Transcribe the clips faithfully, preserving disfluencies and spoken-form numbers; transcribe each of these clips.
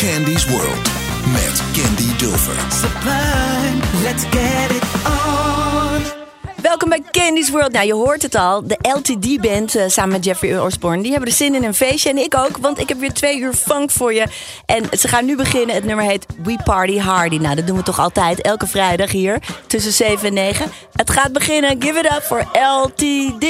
Candy's World met Candy Dulfer. Sublime, let's get it on. Welkom bij Candy's World. Nou, je hoort het al. De L T D-band uh, samen met Jeffrey Osborne. Die hebben er zin in een feestje. En ik ook, want ik heb weer twee uur funk voor je. En ze gaan nu beginnen. Het nummer heet We Party Hardy. Nou, dat doen we toch altijd. Elke vrijdag hier. Tussen zeven en negen. Het gaat beginnen. Give it up voor L T D.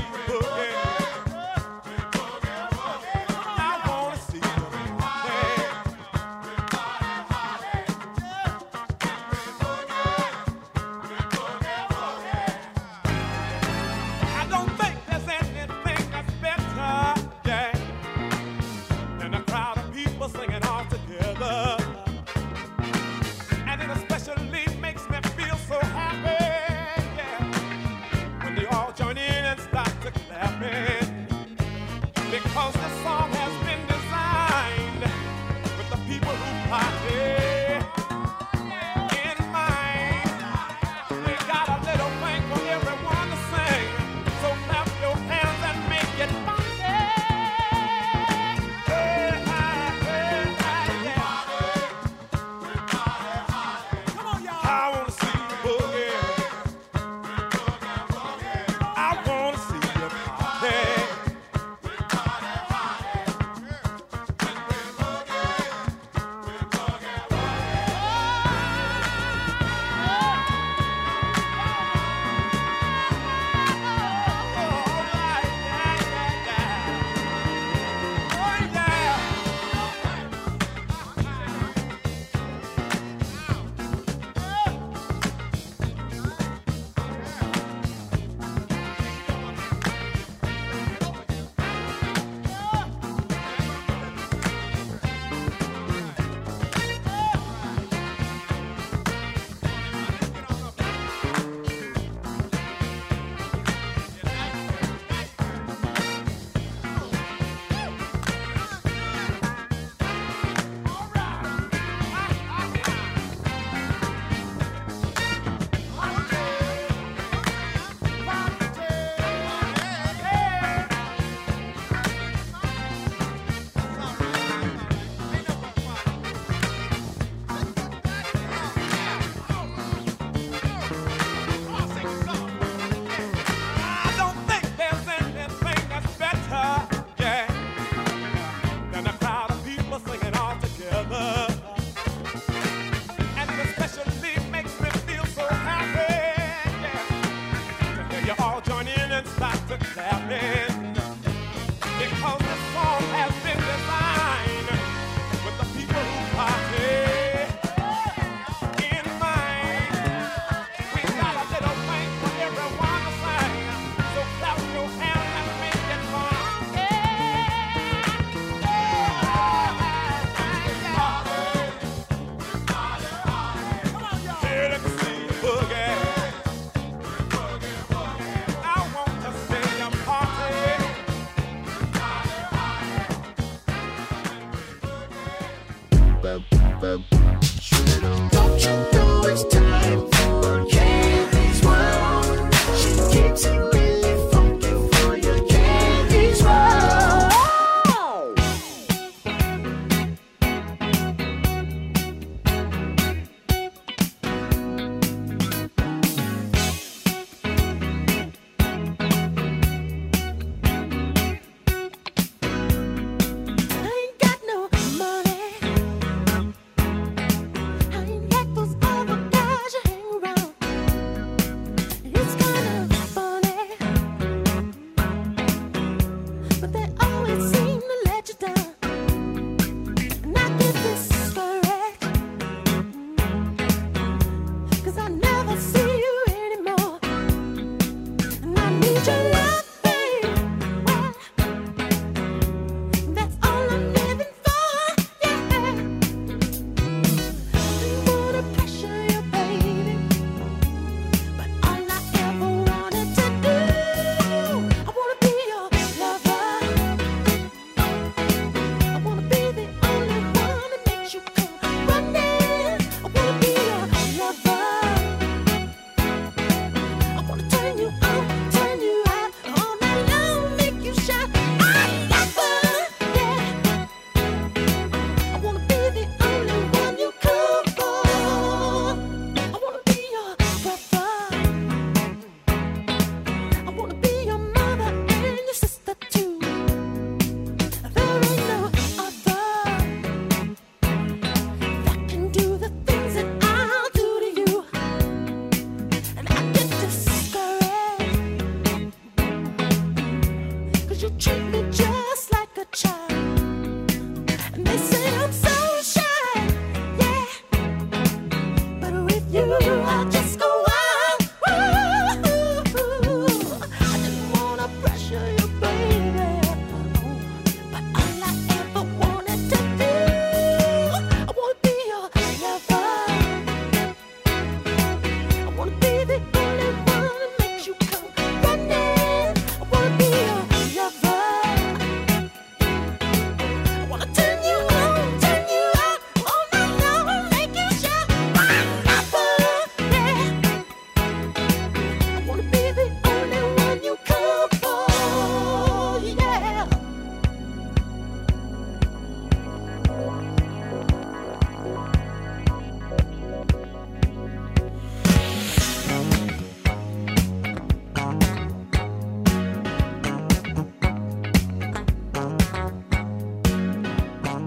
I wanna see you.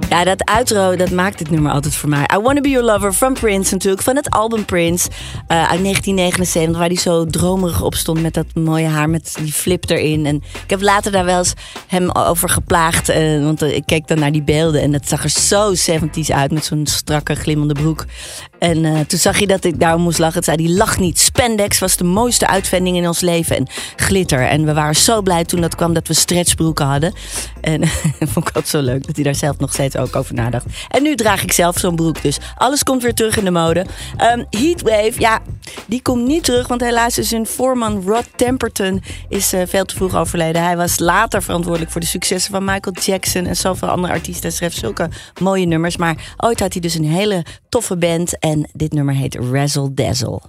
Ja, dat outro, dat maakt het nummer altijd voor mij. I Wanna Be Your Lover van Prince natuurlijk. Van het album Prince uh, uit negentien negenenzeventig. Waar hij zo dromerig op stond met dat mooie haar. Met die flip erin. En ik heb later daar wel eens hem over geplaagd. Uh, want uh, ik keek dan naar die beelden. En dat zag er zo zeventies uit. Met zo'n strakke, glimmende broek. En uh, toen zag je dat ik daarom moest lachen. Het zei, die lag niet. Spandex was de mooiste uitvinding in ons leven. En glitter. En we waren zo blij toen dat kwam dat we stretchbroeken hadden. En vond ik ook zo leuk dat hij daar zelf nog steeds ook over nadacht. En nu draag ik zelf zo'n broek. Dus alles komt weer terug in de mode. Um, Heatwave, ja, die komt niet terug. Want helaas is hun voorman Rod Temperton is uh, veel te vroeg overleden. Hij was later verantwoordelijk voor de successen van Michael Jackson en zoveel andere artiesten. Hij schreef zulke mooie nummers. Maar ooit had hij dus een hele toffe band. En dit nummer heet Razzle Dazzle.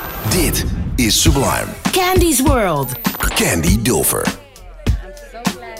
Dit is Sublime. Candy's World. Candy Dulfer. I'm so glad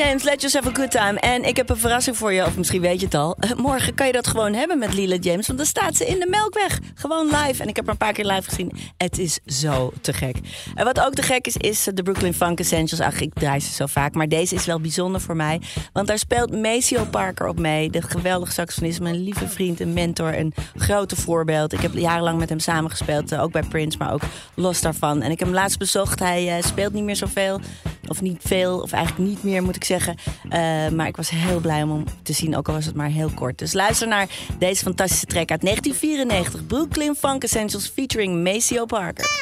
James, Let Yourself a Good Time. En ik heb een verrassing voor je, of misschien weet je het al. Morgen kan je dat gewoon hebben met Lila James, want dan staat ze in de Melkweg. Gewoon live. En ik heb haar een paar keer live gezien. Het is zo te gek. En wat ook te gek is, is de Brooklyn Funk Essentials. Ach, ik draai ze zo vaak, maar deze is wel bijzonder voor mij. Want daar speelt Maceo Parker op mee. De geweldige saxofonist, mijn lieve vriend, een mentor, een grote voorbeeld. Ik heb jarenlang met hem samengespeeld, ook bij Prince, maar ook los daarvan. En ik heb hem laatst bezocht. Hij uh, speelt niet meer zoveel, of niet veel, of eigenlijk niet meer moet ik zeggen. Uh, maar ik was heel blij om hem te zien, ook al was het maar heel kort. Dus luister naar deze fantastische track uit negentien vierennegentig. Brooklyn Funk Essentials featuring Maceo Parker.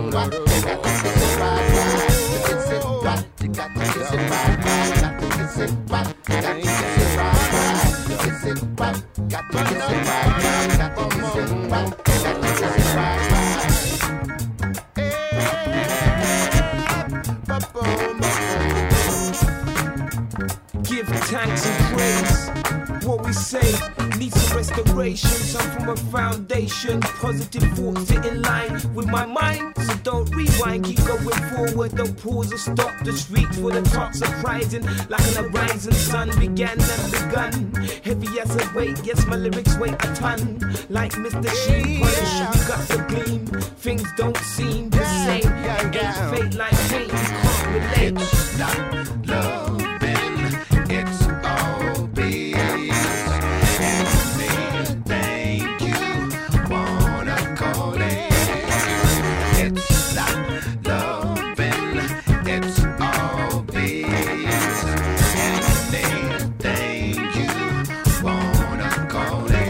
right. You got to kiss it right, right. To kiss it right, you got to kiss it right, right. Got to kiss it right, you got to kiss it right, right. To kiss it right, got to kiss it right, right. Got to kiss it right, you got to kiss it right, right. Give thanks and praise. What we say needs some restoration. Some from a foundation. Positive thoughts sit in line with my mind. So don't rewind, keep going forward. Don't pause or stop. Just reach for the top. Surprising, like an horizon sun began and begun. Heavy as a weight, yes, my lyrics weigh a ton. Like Mister Sheen, polish, you got the gleam. Things don't seem the same. It ain't fate like pain, you can't relate. It's not loving, it's all peace. And me, thank you, wanna call it. It's not loving, it's all peace. And me, thank you, wanna call it.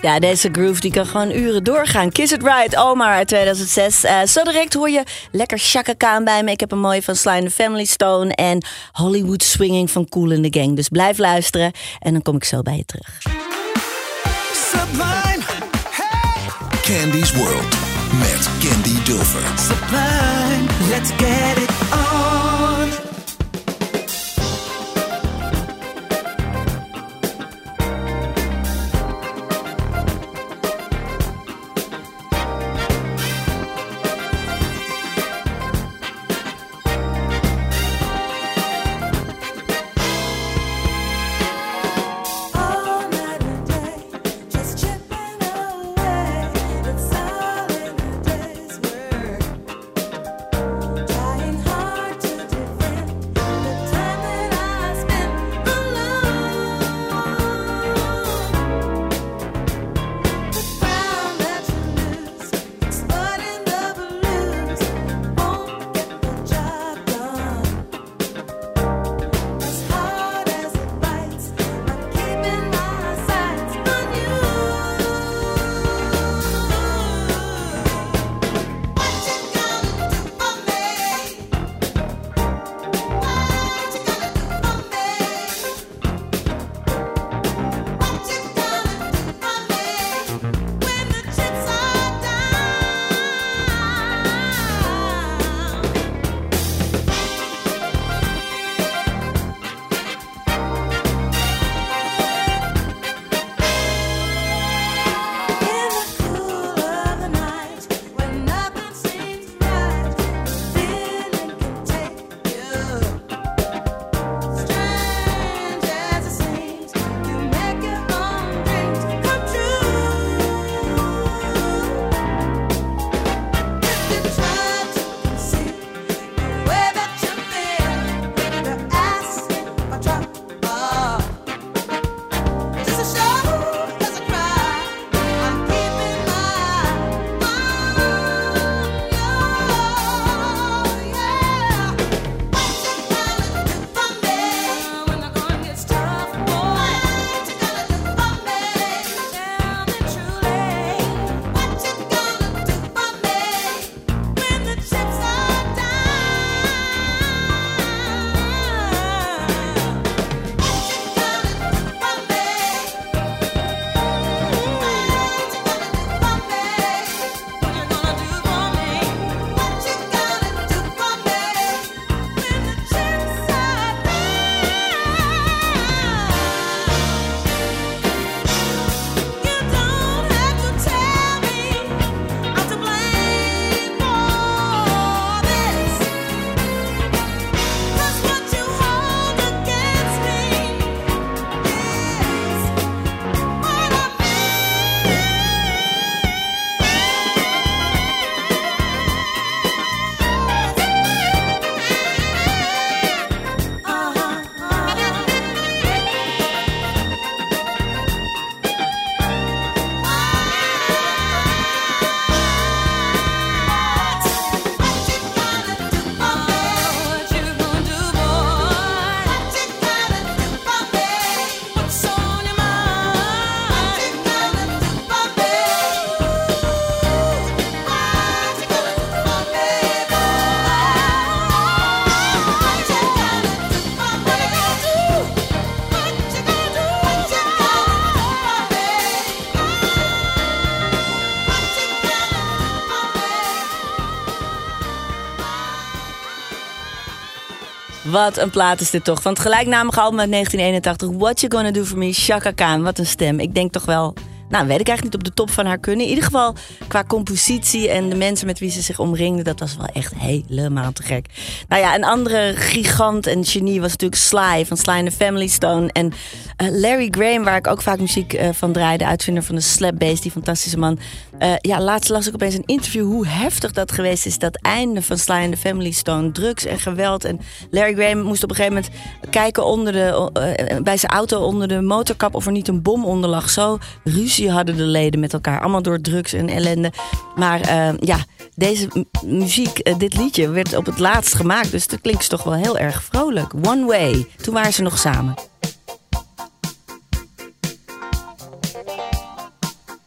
Ja, deze groove die kan gewoon uren doorgaan. Kiss It Right, Omar uit tweeduizend zes. Uh, zo direct hoor je lekker Chaka Khan bij me. Ik heb een mooie van Sly and the Family Stone en Hollywood Swinging van Kool and the Gang. Dus blijf luisteren en dan kom ik zo bij je terug. Sublime. Hey. Candy's World met Candy Dulfer. Sublime, let's get it on. Wat een plaat is dit toch. Van het gelijknamige album uit negentien eenentachtig. What You Gonna Do For Me, Chaka Khan. Wat een stem. Ik denk toch wel... Nou, weet ik eigenlijk niet op de top van haar kunnen. In ieder geval qua compositie en de mensen met wie ze zich omringde. Dat was wel echt helemaal te gek. Nou ja, een andere gigant en genie was natuurlijk Sly van Sly and the Family Stone. En uh, Larry Graham, waar ik ook vaak muziek uh, van draaide. Uitvinder van de slap bass, die fantastische man. Uh, ja, laatst las ik opeens een interview hoe heftig dat geweest is. Dat einde van Sly and the Family Stone. Drugs en geweld. En Larry Graham moest op een gegeven moment kijken onder de, uh, bij zijn auto onder de motorkap of er niet een bom onder lag. Zo ruzie hadden de leden met elkaar. Allemaal door drugs en ellende. Maar uh, ja, deze m- muziek, uh, dit liedje werd op het laatst gemaakt. Dus dat klinkt toch wel heel erg vrolijk. One Way. Toen waren ze nog samen.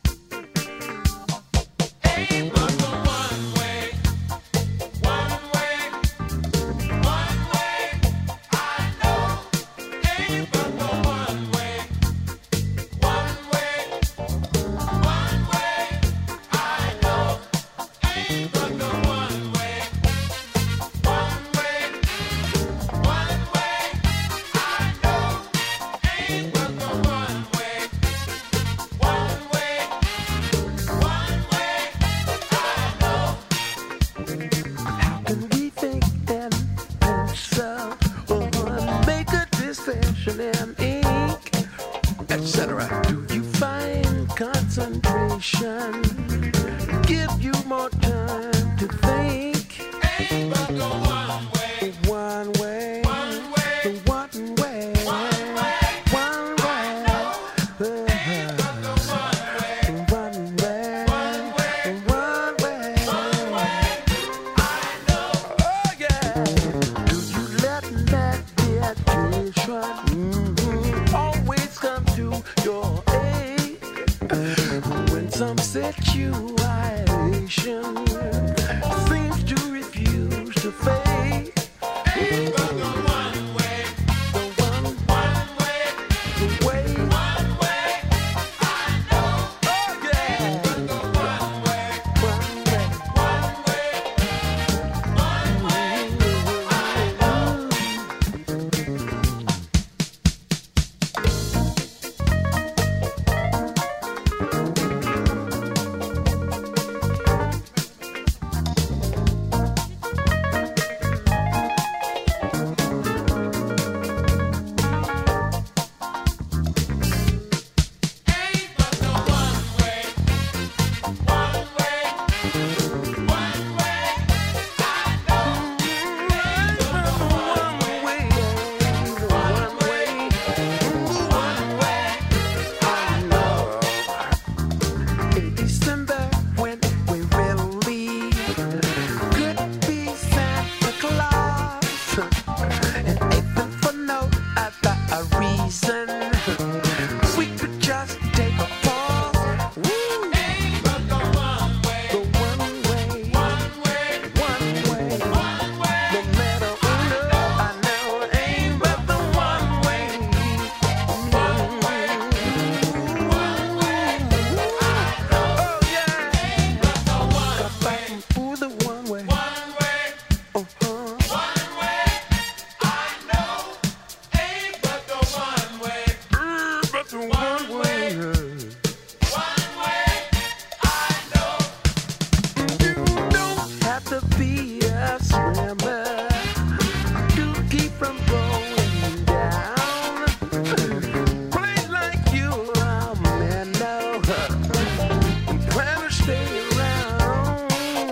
just remember to keep from going down. Play like you are man now. Plan to stay around.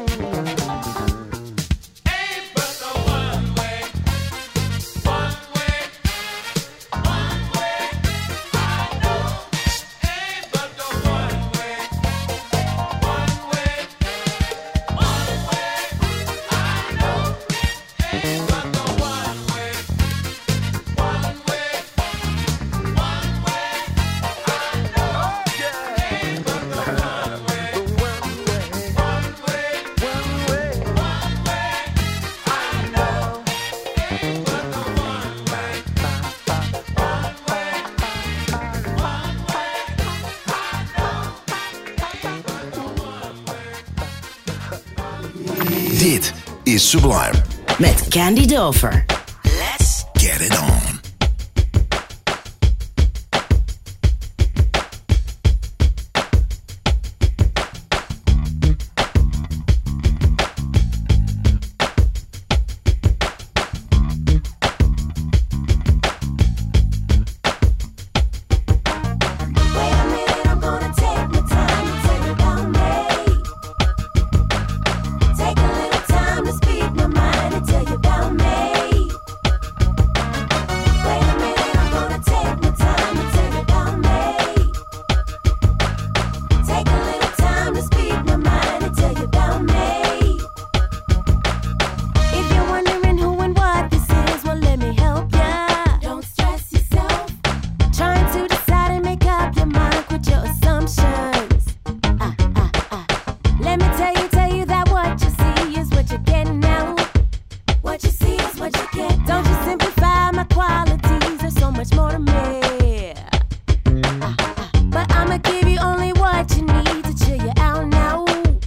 Ain't but the one way, one way, one way. I know. Ain't but the one way, one way, one way. I know. Ain't but the one way, one way, one way. I know. Ain't but the one way, The one way, one way, one way. one way. I know. Ain't but the one way, one way, one way. Dit is Sublime. Met Candy Dover. Let's Get it on. Wait a minute, I'm gonna take my time to tell you about me. Take a little time to speak my mind and tell you about me. Wait a minute, I'm gonna take my time to tell you about me. Take a little time to speak my mind and tell you about me. If you're wondering who and what this is, well, let me help ya. Don't stress yourself. Trying to decide and make up your mind with your assumptions. Ah, ah, ah. Let me tell you, tell you that what you see is what you're getting now. What you see is what you get. Don't you simplify my qualities, there's so much more to me. Ah, ah. But I'ma give you only what you need to chill you out now.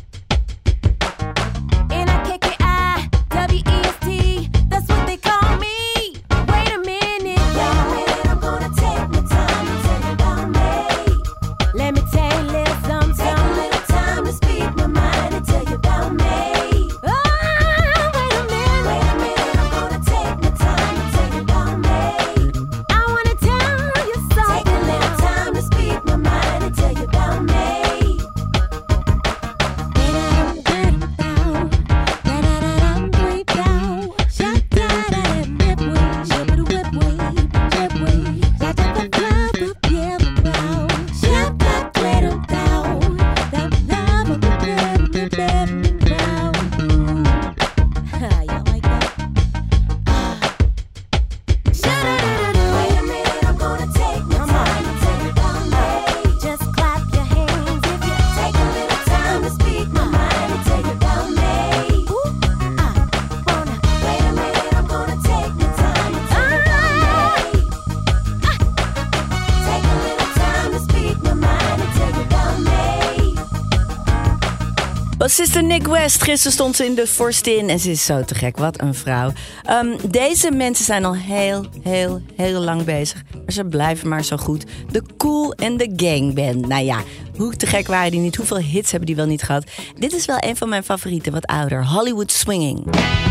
N I K K I W E S T, that's what they call me. Wait a minute, wait a minute, I'm gonna take my time to tell you about me. Let me tell you a little something. Take a little time to speak my mind and tell you about me. Oh, wait a minute, wait a minute, I'm gonna take my time to tell you about me. I wanna tell you something. Take a little time to speak my mind and tell you about me. Wait a minute, I'm gonna take my time to tell you about me. Just clap your hands if you take a little time to speak my mind and tell you about me. Ooh, I wanna. Wait a minute, I'm gonna take my time to tell you about me. Ah, take a little time to speak my mind and tell you about me. Bassiste Nick West. Gisteren stond ze in de Forstin en ze is zo te gek. Wat een vrouw. Um, deze mensen zijn al heel, heel, heel lang bezig. Maar ze blijven maar zo goed. De Kool and the Gang Band. Nou ja, hoe te gek waren die niet? Hoeveel hits hebben die wel niet gehad? Dit is wel een van mijn favorieten, wat ouder. Hollywood Swinging.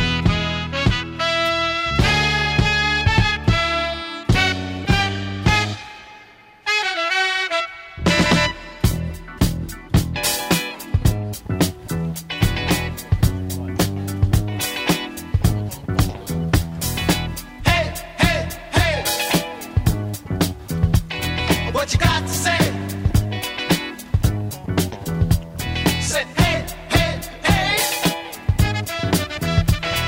Hey, hey, hey. What you got to say? Say hey, hey, hey.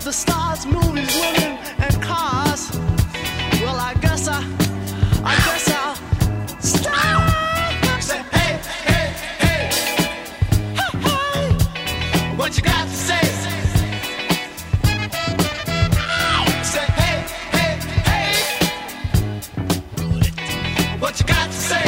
the stars, movies, women, and cars. Well, I guess I, I guess I'll stop. Say, hey, hey, hey, hey, hey, what you got to say? Say, hey, hey, hey, what you got to say?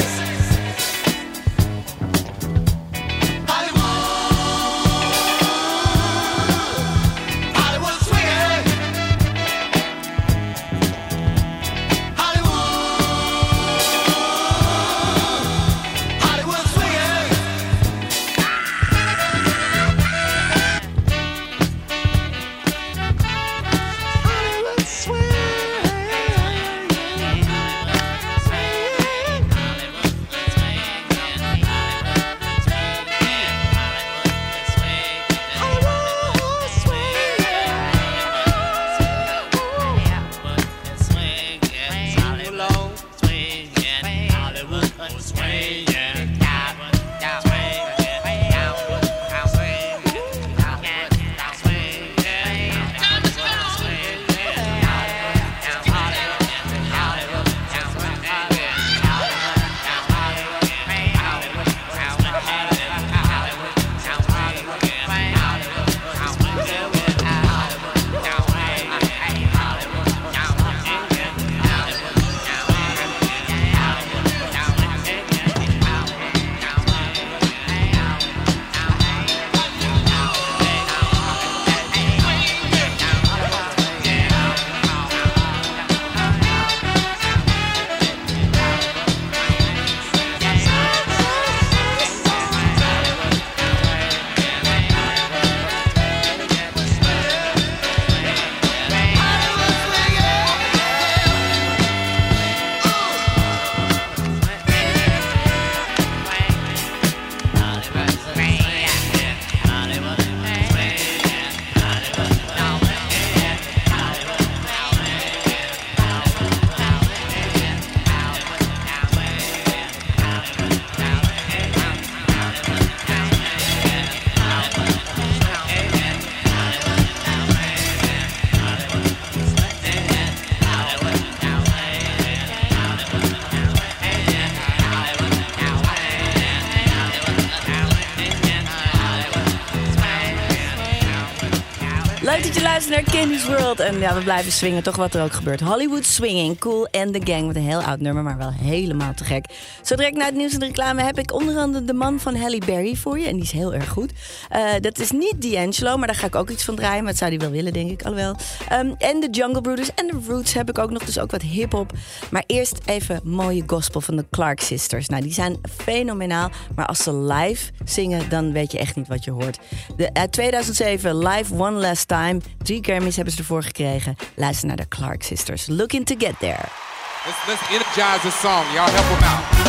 Leuk dat je luistert naar Candy's World. En ja, we blijven swingen, toch wat er ook gebeurt. Hollywood Swinging, Kool and the Gang. Met een heel oud nummer, maar wel helemaal te gek. Zo direct na het nieuws en de reclame heb ik onder andere de man van Halle Berry voor je. En die is heel erg goed. Uh, dat is niet D'Angelo, maar daar ga ik ook iets van draaien. Maar dat zou hij wel willen, denk ik. Alhoewel. Um, en de Jungle Brothers en de Roots heb ik ook nog. Dus ook wat hiphop. Maar eerst even mooie gospel van de Clark Sisters. Nou, die zijn fenomenaal. Maar als ze live zingen, dan weet je echt niet wat je hoort. De, uit tweeduizend zeven, Live One Last Time. Drie Grammys hebben ze ervoor gekregen. Luister naar de Clark Sisters. Looking to get there. Let's, let's energize this song. Y'all help them out.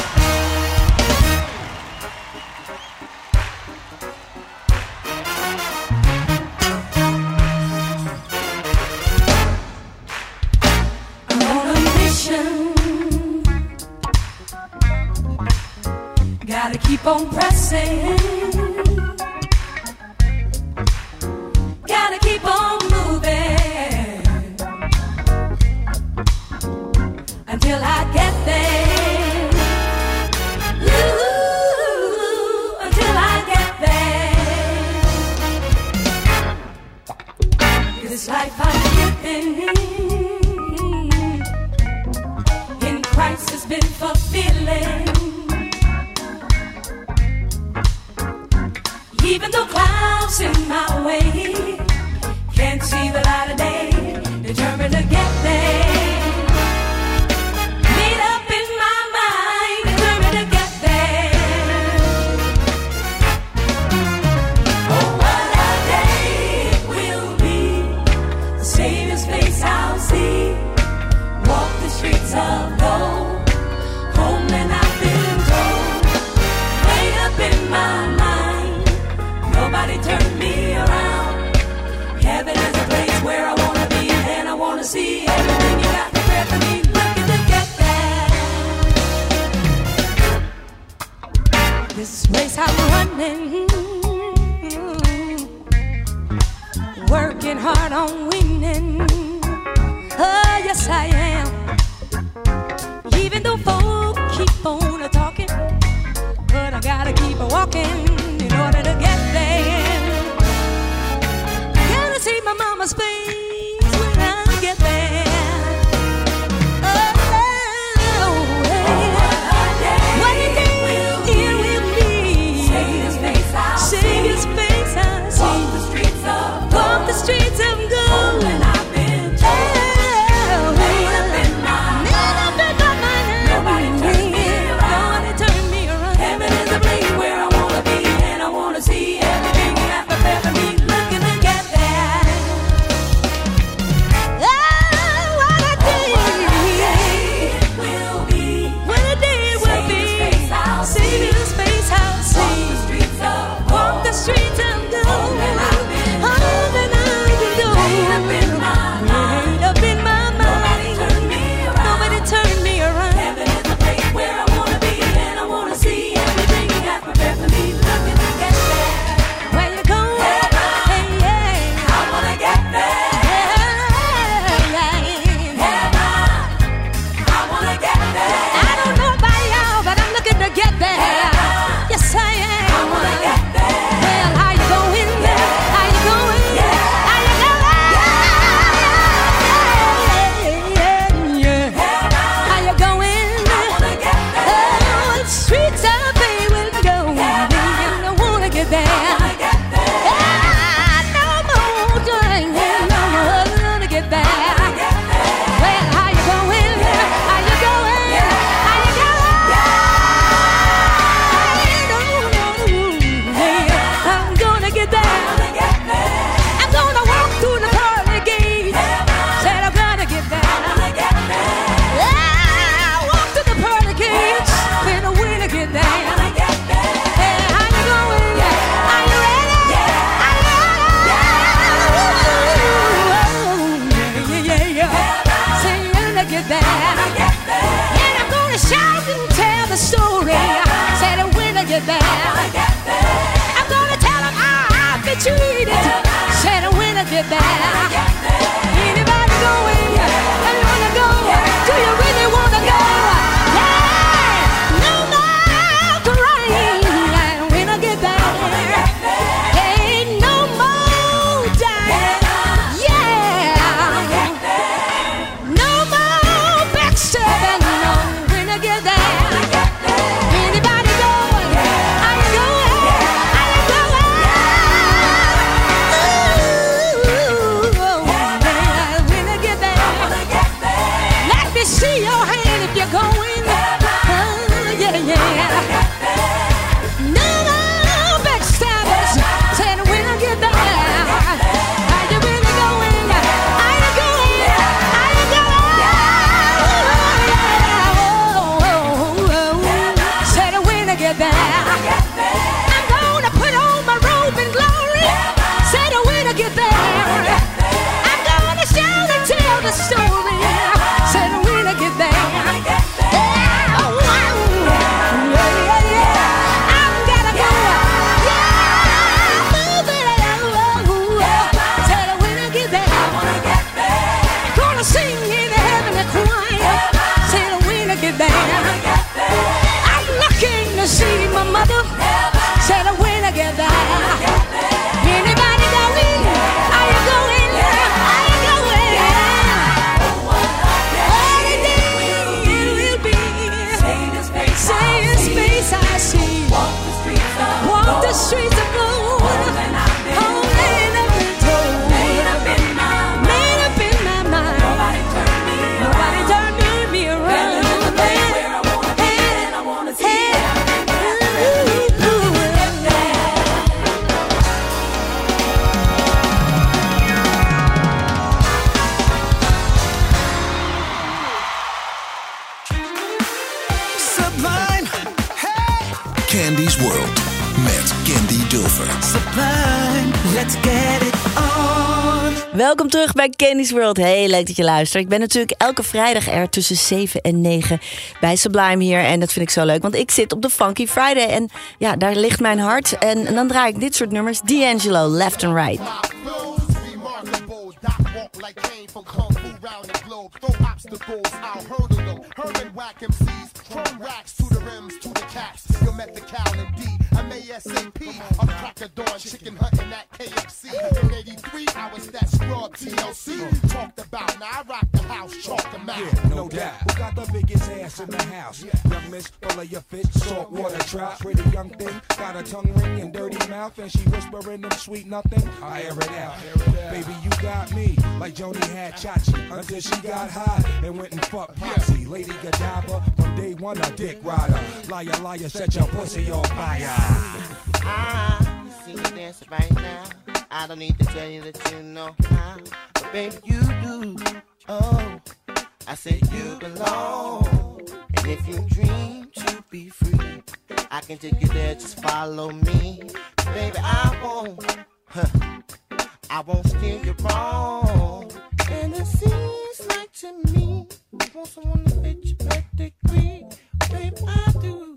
Gotta keep on pressing. Gotta keep on moving until I get there. Ooh, until I get there. 'Cause this life I'm living in Christ has been fulfilling. Even though clouds in my way, can't see the light of day, determined to get there. Made up in my mind, determined to get there. Oh, what a day it will be. The Savior's face I'll see. Walk the streets of gold, home and I've been told. Made up in my mind, nobody turned me around. Heaven is a place where I wanna be, and I wanna see everything you got prepared for me. Looking to get there. This race I'm running, working hard on winning. Oh, yes, I am. Even though folk keep on talking, but I gotta keep walking in order to get there. Gotta see my mama's face when I get there. Streets of gold, and I've been told, oh, made up in my mind, made up in my mind. Nobody turned me around, nobody turned me around. Heaven is a place where I wanna be, and I wanna see everything you have prepared for me. Looking to get there. Oh, what a day! What a day it will be. What a day it will be. Savior's face I'll see. Walk the streets of gold. Walk the streets of gold. Oh, and I've been Made up in my mind, made up in my mind. Nobody turned me around, nobody turned me around. Heaven is the place where I wanna be, and I wanna see everything you have prepared for me. Looking to get there. Where you going? Heaven. Hey, yeah. I wanna get there. Yeah, yeah. Heaven. I wanna get there. I don't know about y'all, but I'm looking to get there. Heaven. Yes, I am. I wanna get there. Well, how you going? Yeah. How you going? Yeah. Candy's World met Candy Dulfer. Sublime, let's get it on. Welkom terug bij Candy's World. Heel leuk dat je luistert. Ik ben natuurlijk elke vrijdag er tussen zeven en negen bij Sublime hier. En dat vind ik zo leuk, want ik zit op de Funky Friday. En ja, daar ligt mijn hart. En, en dan draai ik dit soort nummers. D'Angelo, Left and Right. from kung fu round the globe. Throw obstacles, I'll hurdle them. Herman whack M Cs, chrome racks to the rims, to the caps. You'll met the cow and D. I'm A S A P. I'm crack a dawn, chicken hunting at K F C. In eighty-three, I was that scrub T L C. Talked about, now I rock the house, chalk the mouth. Yeah, no doubt. Who got the biggest ass in the house? Young miss, full of your fish, salt water trout. Pretty young thing, got a tongue ring and dirty mouth, and she whispering them sweet nothing. I air it out. Baby, you got me like Joni had Chachi until she got high and went and fucked Potsy. Lady Godiva, from day one a dick rider. Liar, liar, set your pussy on fire. I see you dancing right now. I don't need to tell you that you know how, but baby you do. Oh, I said you belong. And if you dream to be free, I can take you there. Just follow me, baby. I won't, huh, I won't steer you wrong. And it seems like to me you want someone to fit your pedigree, baby. I do.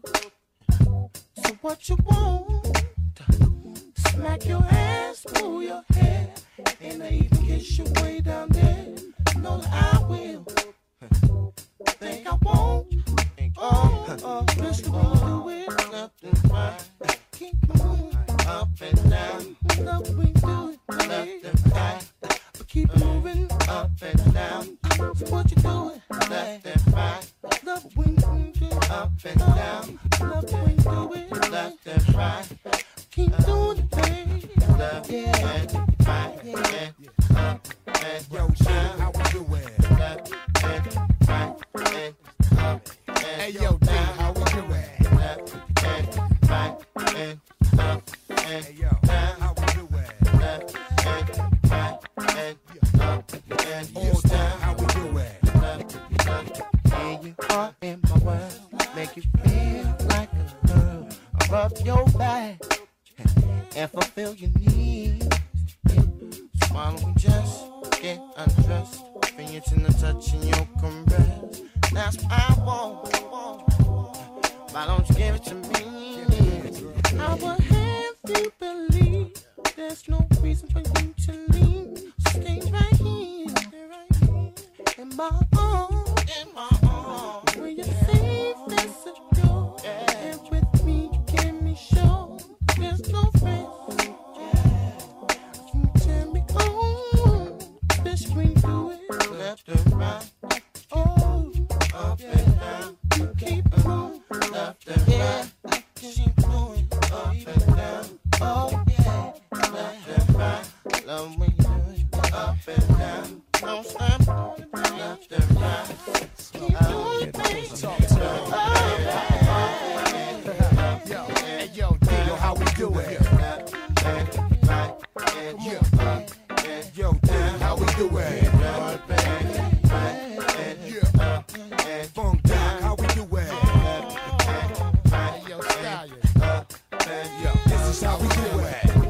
So what you want? Smack your ass, pull your hair, and I even kiss you way down there. Know that I will. Think I won't. Oh, oh, listen when you do it left and right. Keep moving up and down. Love when you do it left and right. But keep moving up and down. So what you doing left and right. Love when you do it up and down. Love when you do it left and right. Keep doing it, baby. Left and right, yeah. Up and yo, down. How we doing? Left and right and up and hey, yo, D, how we doing? Left and right and up and hey, yo, down. How we doing? Left and right and up and all down. How we doing? Left, left. Here you are in my world. Make you feel like a girl. Rub your back and fulfill your needs. Yeah. So why don't we just get undressed? Fingers in the touch and your caress. That's what I want. Why don't you give it to me? I will have you believe there's no reason for you to leave. Stay right here, stay right here in my arms, in my arms. Where you're safe and secure, yeah. And with me you give me sure. There's no friends. You tell me, oh, this we do it left and right. Oh, up and down. You keep moving left and right. Keep moving up and down. Oh yeah, left and right. Love when you do it up and down. Don't stop left and right. Keep doing it, baby. Hey, yo, D, how we doing? Yo, Dan, how we doing? Funk Doc, how we doing? Yo, Stallion. This is how we doing.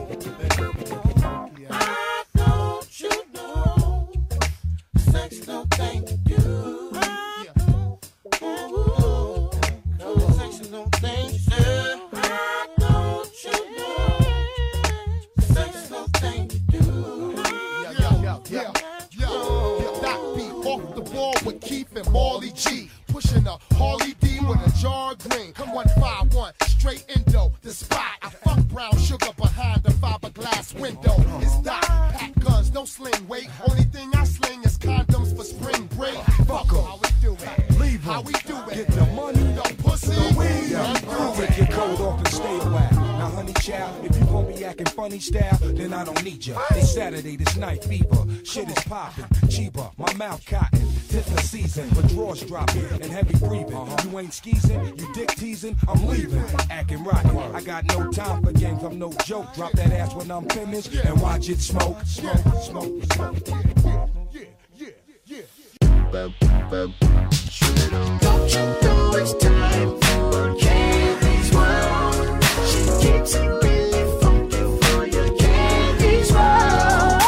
I don't you know, sex no thing to do. I know, ooh, ooh, sex no thing to do. I don't you know, sex no thing to do. Yeah, yeah, yeah, yeah, yeah. Doc B off the ball with Keith and Marley G. Pushing a Harley D with a jar of green. Come one five one, straight Indo, the spot. I fuck brown sugar behind the fiberglass window. It's Doc, pack guns, no sling weight. Only thing I sling is condoms for spring break. Fuck 'em. How we do it? Leave 'em. How we do it? Get the money, no pussy, the weed. I'm through Take it. your coat off and stay a while. Now, honey child, if you gon' be acting funny style, then I don't need ya. It's Saturday, this night fever. Shit is popping, cheaper, my mouth cotton. Tis the season, but drawers dropping and heavy breathing. You ain't skeezing, you dick teasing, I'm leaving. Acting rotten, I got no time for games, I'm no joke. Drop that ass when I'm finished and watch it smoke, smoke, smoke, smoke. Yeah, yeah, yeah, yeah. Don't you know it's time for Candy's World? She keeps it really funky for your Candy's World.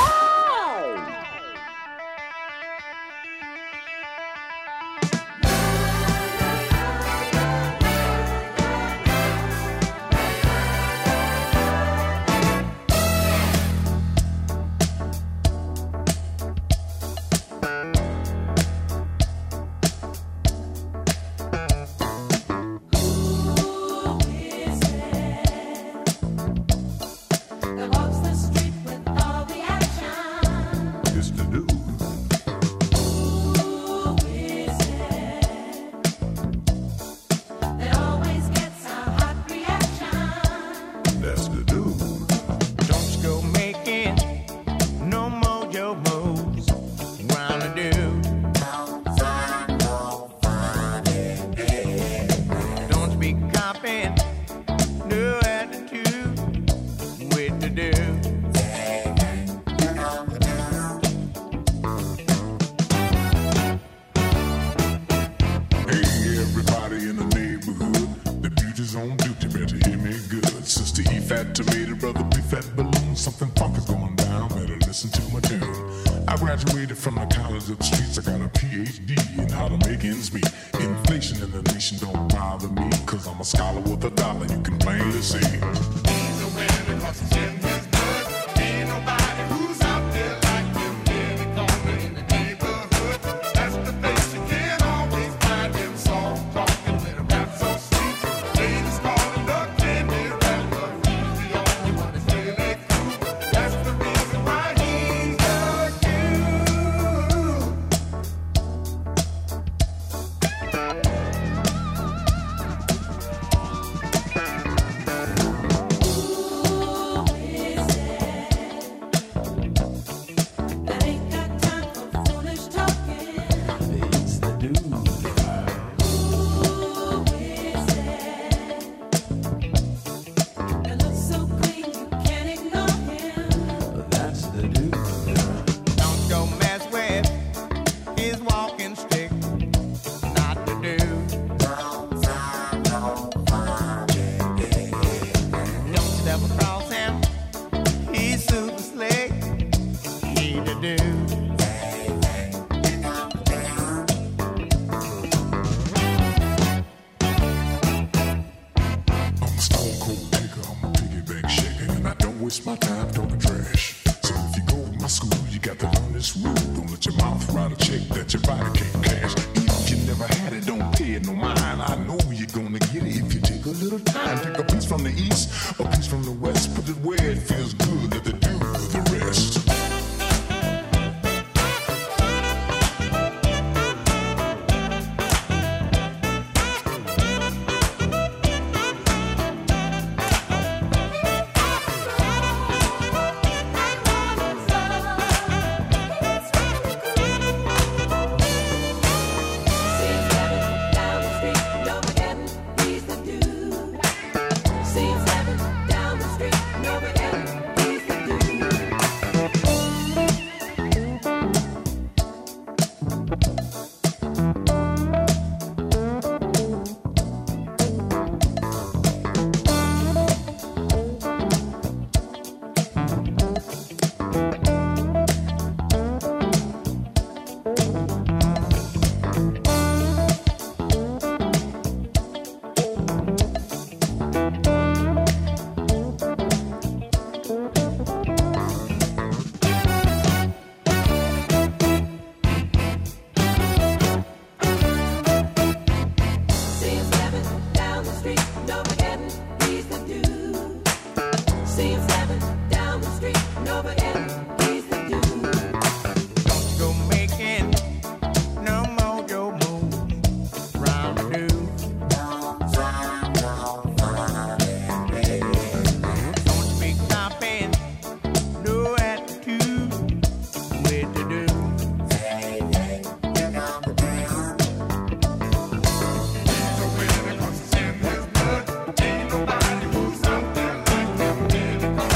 That's the dude. Don't go making no mojo moves round the dude. Don't be copying no attitude with the dude. Hey, everybody in the neighborhood, the beauty's on duty, better hear me good. Sister E fat tomato, brother B fat balloon, something funky's going down, better listen to my tune. I graduated from the college of the streets, I got a P H D in how to make ends meet. Inflation in the nation don't bother me, cause I'm a scholar with a dollar, you can plainly see. He's a winner because he's in his blood. Ain't nobody who's out there like him. Any corner in the neighborhood, that's the face you can't always find him. Soft talking with a rap so sweet. Ladies call him the candy rapper. He's the only one that's really cool. That's the reason why he's the dude. That ain't got time for foolish talking. It's the dude. Who is it? That looks so clean you can't ignore him. That's the dude. Don't go mess with his walking stick, not the dude. Don't step across him, he's super slick, he the dude. I'm a stone cold picker, I'm a piggyback shaker, and I don't waste my time talking trash. So if you go to my school, you got to learn this rule. Don't let your mouth write a check that your body can't cash. If you never had it, don't pay it no mind. I know you're gonna get it if you take a little time. Take a piece from the east, a piece from the west, put it where it feels good. Let the do the rest. Down the street, no forgetting, he's the dude. Seems heaven down the street, no forgetting, he's the dude. Seems heaven down the street, no forgetting, he's the dude. Seems heaven down the street, no forgetting, he's the dude. Don't go making no mojo moves round the dude. Don't be copying no attitude with the dude. He's a winner because he's in his blood. Ain't nobody who's out there like him. Any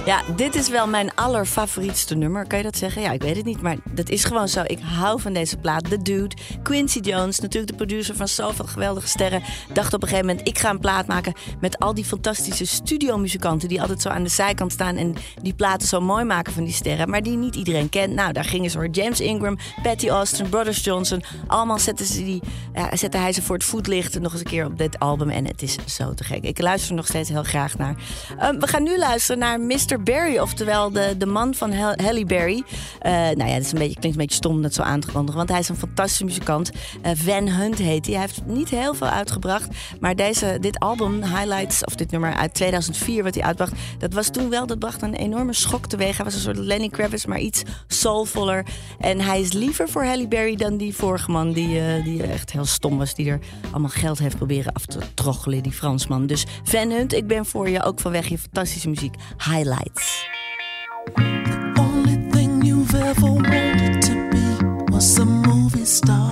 Ja, dit is wel mijn allerfavorietste nummer. Kan je dat zeggen? Ja, ik weet het niet, maar dat is gewoon zo. Ik hou van deze plaat. The Dude, Quincy Jones, natuurlijk de producer van zoveel geweldige sterren, dacht op een gegeven moment, ik ga een plaat maken met al die fantastische studiomuzikanten die altijd zo aan de zijkant staan en die platen zo mooi maken van die sterren, maar die niet iedereen kent. Nou, daar gingen ze hoor. James Ingram, Patty Austin, Brothers Johnson. Allemaal zetten, ze die, ja, zetten hij ze voor het voetlicht nog eens een keer op dit album. En het is zo te gek. Ik luister er nog steeds heel graag naar. Um, we gaan nu luisteren naar mister Berry, oftewel de, de man van Halle Berry. Uh, nou ja, dat is een beetje, klinkt een beetje stom om dat zo aan te kondigen, want hij is een fantastische muzikant. Uh, Van Hunt heet hij. Hij heeft niet heel veel uitgebracht, maar deze, dit album, Highlights, of dit nummer uit tweeduizend vier wat hij uitbracht, dat was toen wel, dat bracht een enorme schok teweeg. Hij was een soort Lenny Kravitz, maar iets soulvoller. En hij is liever voor Halle Berry dan die vorige man, die, uh, die echt heel stom was, die er allemaal geld heeft proberen af te troggelen, die Fransman. Dus Van Hunt, ik ben voor je, ook vanwege je fantastische muziek. Highlights. Only thing you've ever wanted to be was a movie star.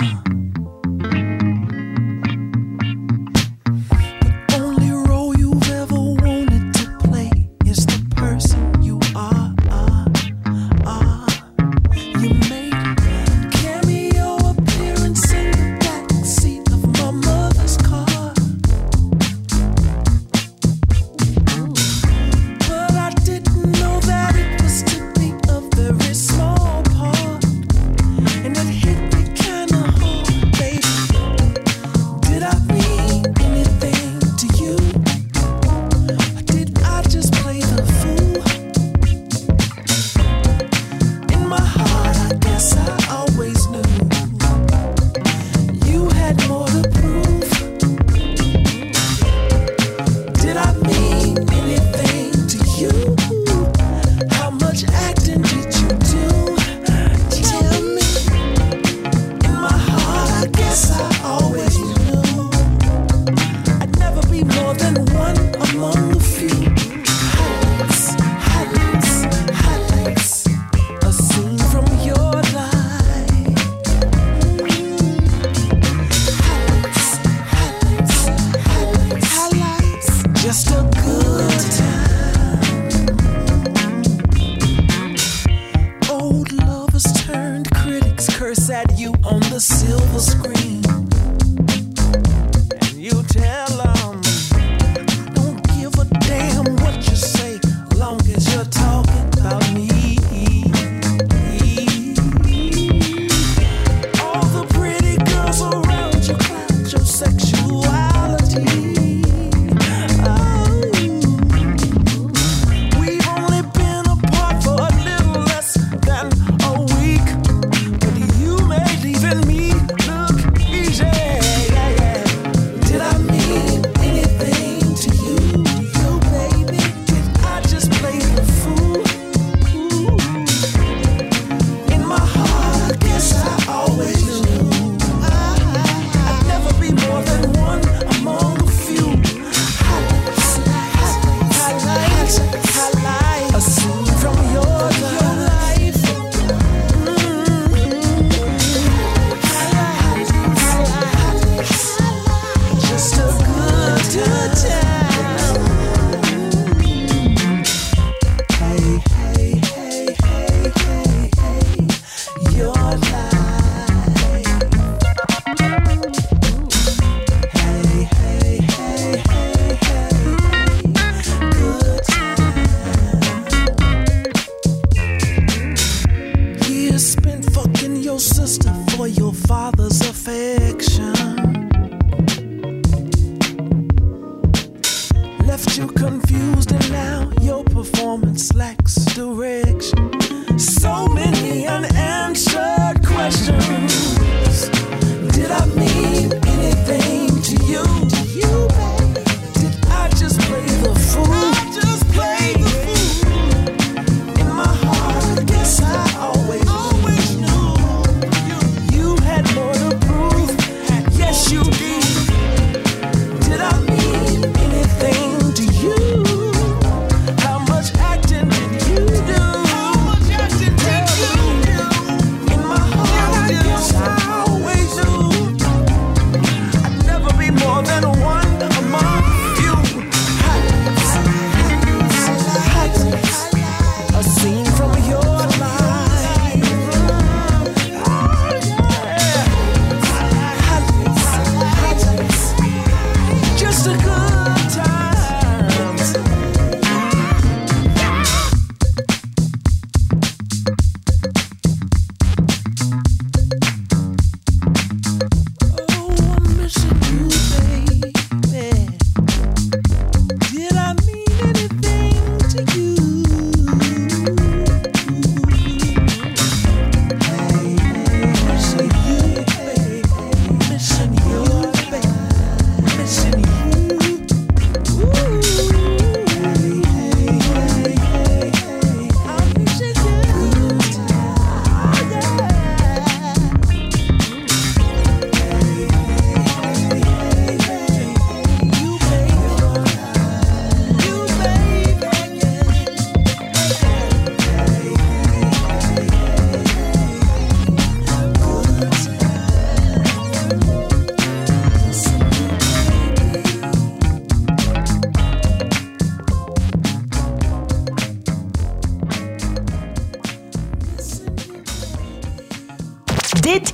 The only role you've ever wanted to play is the person you are. are, are. You made a cameo appearance in the backseat of my mother's car. But I didn't know that it was to be a very small part, and it hit me kinda hard, baby. Did I mean anything to you? Or did I just play the fool? In my heart, I guess I always knew you had more to prove. Did I mean anything to you? How much acting did you do? Tell me. In my heart, I guess I always knew I'd never be more than one among the few. Highlights, highlights, highlights, a scene from your life. Highlights, highlights, highlights, highlights, just a good time. Old lovers turned critics curse at you on the silver screen, and you tell them, don't give a damn what you say, long as you're talking about me. All the pretty girls around you cloud your sexuality. Oh, we've only been apart for a little less than a week, but you made leaving me look easy. Yeah, yeah. Did I mean anything to you, you baby? Did I just play the fool? In my heart, I guess I always knew I'd never be more than one among a few. Highlights, highlights, highlights, highlights, a scene from your life. Highlights, highlights, just a good, good time. Hey, hey, hey, hey, hey, hey, your life. Hey, hey, hey, hey, hey, good time. Years spent fucking your sister for your father's affection, left you confused, and now your performance lacks direction. So many unanswered questions. Did I mean anything to you? You, baby? Did I just play the fool? I just played the fool. In my heart, I guess I always, always knew you had more to prove. Yes, you did. Did I mean anything to you? How much acting did you do? How much acting did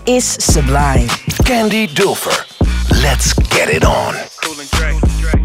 is sublime. Candy Dulfer. Let's get it on. Cool and Dre.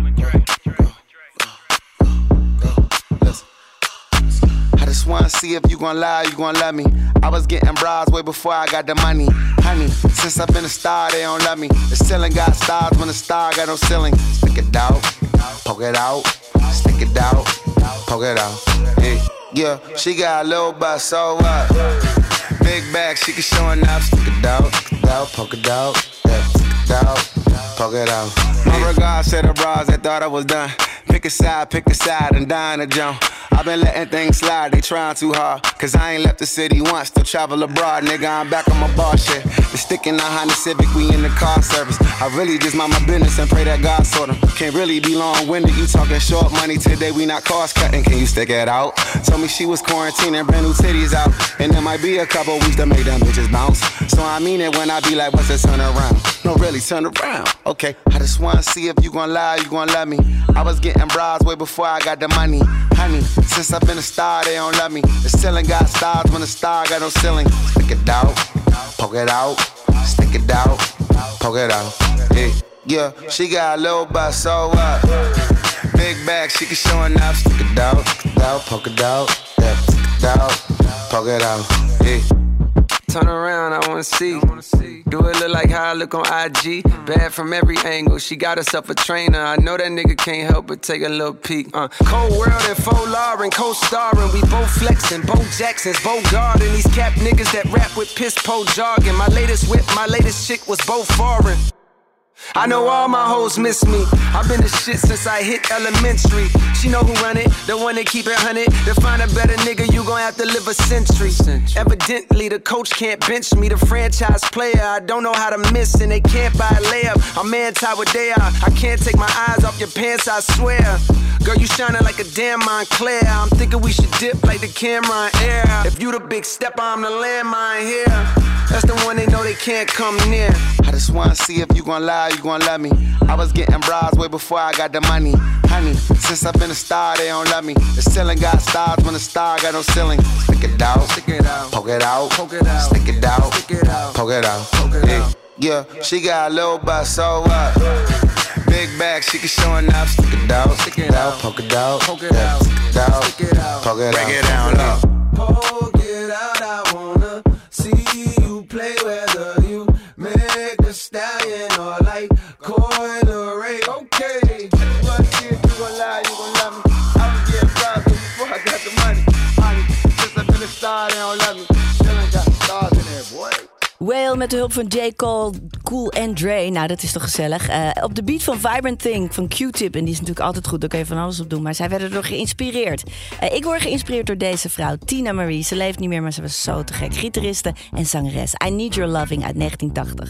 I just wanna see if you gon' lie, you gon' love me. I was getting bras way before I got the money. Honey, since I've been a star, they don't love me. The ceiling got stars when the star got no ceiling. Stick it out, poke it out, stick it out, poke it out. Hey, yeah, she got a little butt, so what? Big bag, she can show enough. Stick it out, stick it out, poke it out, yeah, stick it out, poke it out. My regards to the bras that thought I was done. Pick a side, pick a side, and dine a jump. I've been letting things slide, they trying too hard. Cause I ain't left the city once, still travel abroad. Nigga, I'm back on my bar shit. The stick in the Honda Civic, we in the car service. I really just mind my business and pray that God sort 'em. Can't really be long-winded, you talking short money today, we not cost cutting. Can you stick it out? Told me she was quarantining, brand new titties out. And there might be a couple weeks to make them bitches bounce. So I mean it when I be like, what's the turn around? No, really, turn around. Okay, I just wanna see if you gon' lie, you gon' love me. I was getting bras way before I got the money. Honey, since I've been a star, they don't love me. The ceiling got stars when the star got no ceiling. Stick it out, poke it out, stick it out, poke it out. Hey, yeah, she got a little butt, so what? Big bag, she can show enough. Stick it out, stick it out, poke it out, yeah, stick it out, poke it out. Hey. Turn around, I wanna see. Do it look like how I look on I G? Bad from every angle, she got herself a trainer. I know that nigga can't help but take a little peek. Uh, Cold World and Faux Lauren, co-starring. We both flexing, Bo Jackson's, Bo Garden. These cap niggas that rap with piss po jargon. My latest whip, my latest chick was both foreign. I know all my hoes miss me. I've been the shit since I hit elementary. She know who run it, the one that keep it hundred. To find a better nigga, you gon' have to live a century. Evidently, the coach can't bench me. The franchise player, I don't know how to miss, and they can't buy a layup. I'm anti what they are. I can't take my eyes off your pants, I swear. Girl, you shining like a damn Montclair. I'm thinking we should dip like the camera in air. If you the big stepper, I'm the landmine here. That's the one they know they can't come near. I just wanna see if you gon' lie, you gon' love me. I was getting bras way before I got the money. Honey, since I've been a star, they don't love me. The ceiling got stars when the star got no ceiling. Stick it out, stick it out, poke it out, poke it out, stick it out, stick it out, poke it out, poke it out. Yeah, she got a little butt, so what? Big bag, she can show enough. Stick it out, stick it out, poke it out, poke it out, stick it out, stick it out, poke it out. Break it down low. Poke it out, I wanna see you play, whether you make a stallion or like Coil Ray. Okay, but if you gon' lie, you gon' love me. I was getting proud before I got the money. Honey, since I've been a star, they don't love me. Still ain't got stars in there, boy. Whale met de hulp van J. Cole, Cool and Dre. Nou, dat is toch gezellig. Uh, op de beat van Vibrant Thing van Q-Tip. En die is natuurlijk altijd goed, daar kun je van alles op doen. Maar zij werden erdoor geïnspireerd. Uh, ik word geïnspireerd door deze vrouw, Tina Marie. Ze leeft niet meer, maar ze was zo te gek. Gitariste en zangeres. I Need Your Loving uit negentien tachtig.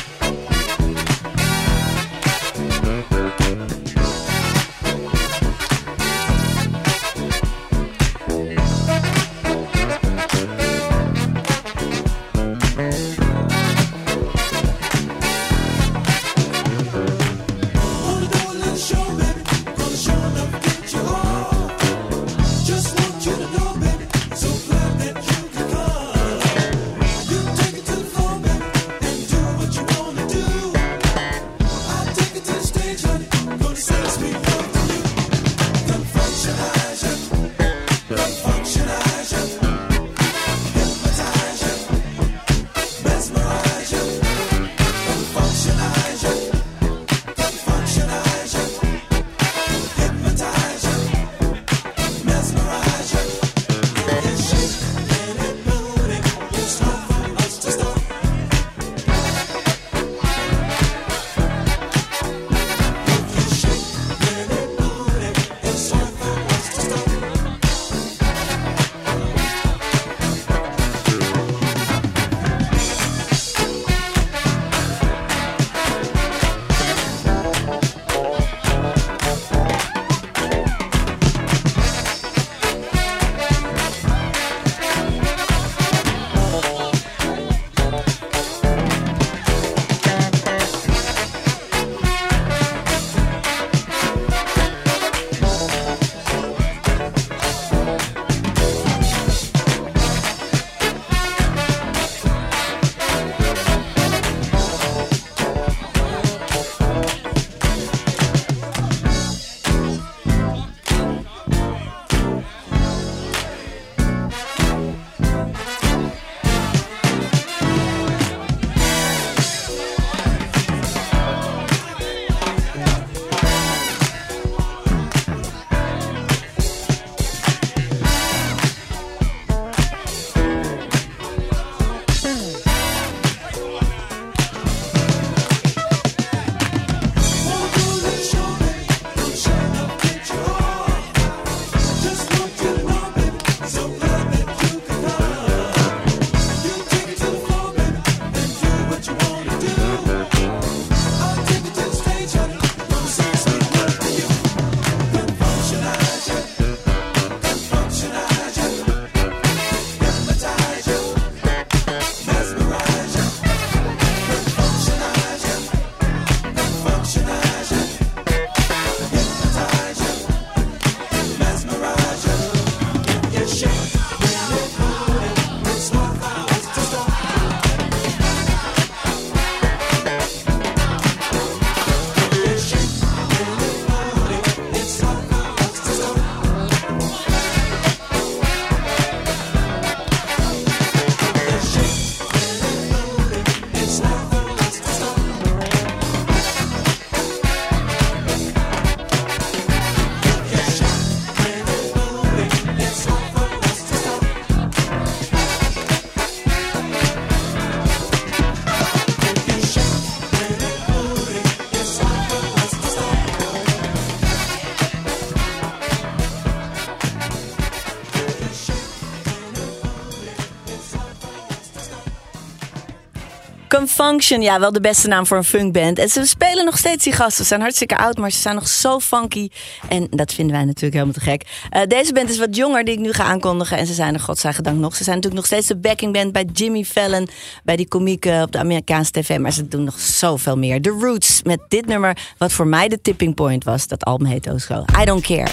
Confunction, ja, wel de beste naam voor een funkband. En ze spelen nog steeds, die gasten. Ze zijn hartstikke oud, maar ze zijn nog zo funky. En dat vinden wij natuurlijk helemaal te gek. Uh, deze band is wat jonger, die ik nu ga aankondigen. En ze zijn er godzijdank nog. Ze zijn natuurlijk nog steeds de backingband bij Jimmy Fallon. Bij die komieken op de Amerikaanse tv. Maar ze doen nog zoveel meer. The Roots met dit nummer, wat voor mij de tipping point was. Dat album heet ook zo. I Don't Care.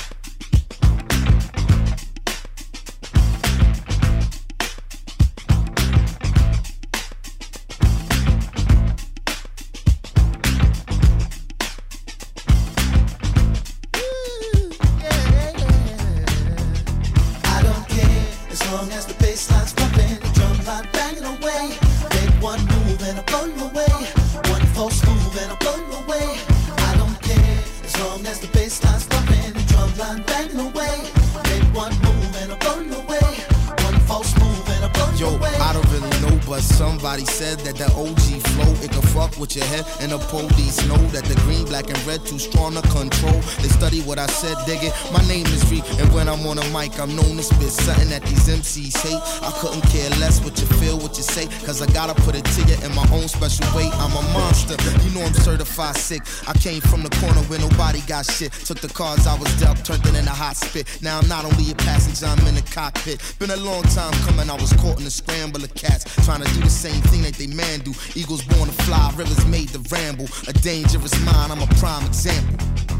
Somebody said that the O G flow, it can fuck with your head, and the police know that the green, black, and red too strong to control. They study what I said, dig it. My name is Reek, and when I'm on a mic, I'm known to spit something that these M Cs hate. I couldn't care less what you feel, what you say, cause I gotta put it to you in my own special way. I'm a monster, you know I'm certified sick. I came from the corner where nobody got shit. Took the cards I was dealt, turned it into hot spit. Now I'm not only a passenger, I'm in the cockpit. Been a long time coming, I was caught in a scramble of cats, trying to do the same thing that they man do. Eagles born to fly, rivers made to ramble. A dangerous mind, I'm a prime example.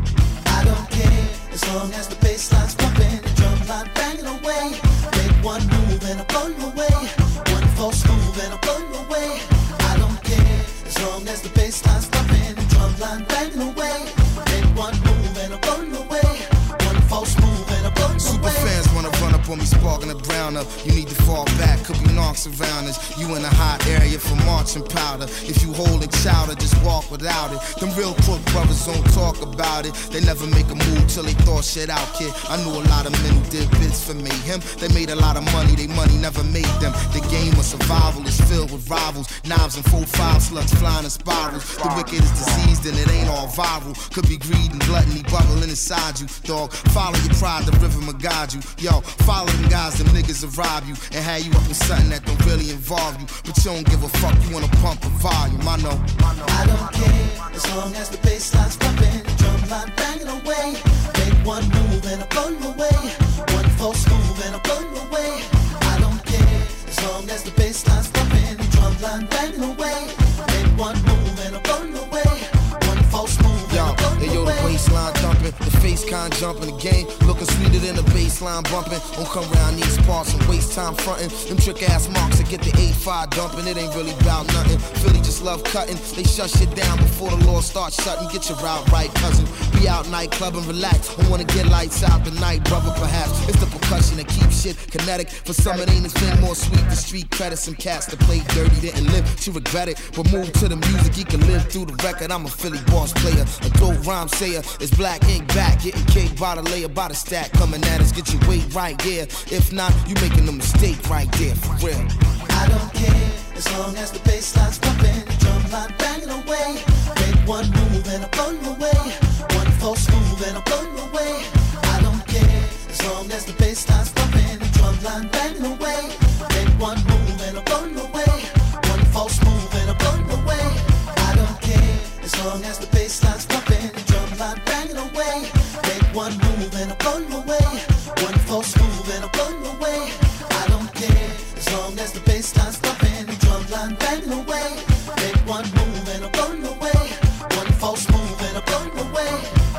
I don't care as long as the bass line's pumping, the drum line banging away. Make one move and I blow you away. One false move and I blow you away. I don't care as long as the bass line's pumping, the drum line banging away. Make one move and I blow you away. One false move and I blow you Super away. fans wanna run up on me, sparking the brown up. You need to fall back, could be knocks around us. You in a hot area for marching powder. If you holding chowder, just walk without it. Them real crook brothers don't talk about it. They never make a move till they thought shit out, kid. I knew a lot of men who did bits for mayhem. They made a lot of money, they money never made them. The game of survival is filled with rivals. Knives and four five slugs flying in spirals. The wicked is diseased and it ain't all viral. Could be greed and gluttony bubbling inside you, dog. Follow your pride, the river will guide you. Yo, follow them guys, them niggas will rob you and have you up in something that don't really involve you. But you don't give a fuck, you wanna pump the volume, I know. I don't care as long as the bass line's pumping, the drum line banging away. Make one move and I blow you away. One false move and I blow you away. I don't care as long as the bass line's pumping, the drum line banging away. Make one move and I blow you away. One false move and I blow you Hey yo, the away. waistline thumping, the face con jumping, the game looking sweeter than the baseline bumping. Don't come around these parts and waste time fronting. Them trick ass marks that get the eight five dumping. It ain't really about nothing. Philly just love cutting. They shut shit down before the law starts shutting. Get your route right, cousin. Be out night clubbing, relax. Don't wanna get lights out tonight, brother. Perhaps it's the percussion that keeps shit kinetic. For some it ain't a thing more sweet. The street credit some cats that play dirty didn't live to regret it. But move to the music, you can live through the record. I'm a Philly boss player, a dope rhyme sayer. It's black ink back, getting cake by the layer, by the stack. Coming at us, get your weight right, yeah. If not, you making a mistake right there, for real. I don't care as long as the bass line's pumping, the drum line banging away. Make one move and I blow you away. One false move and I blow you away. I don't care as long as the bass line's pumping, the drum line banging away. Make one move and I blow you away. One false move and I blow you away. I don't care as long as the bass line's pumping, the drum line banging away. Make one move and I blow you away. One false move and I blow you away. I don't care as long as the bass line's pumping, the drum line banging away. Make one move and I blow you away. One false move and I blow you away.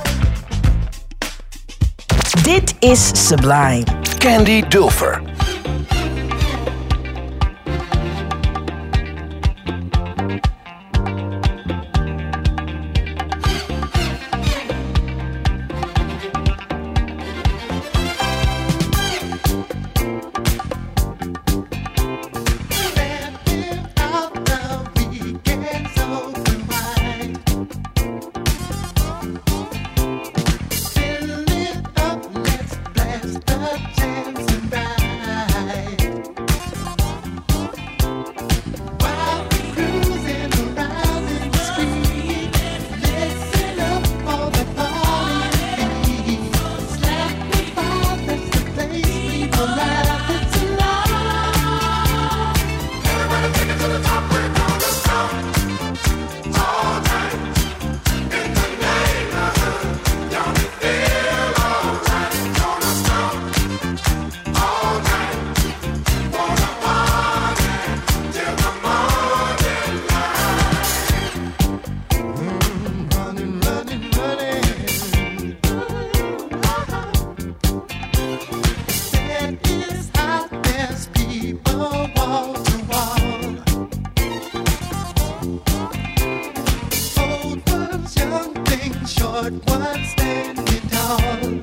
Dit is Sublime. Candy Dulfer. Fill it up, let's blast the jams and ride. stand it all.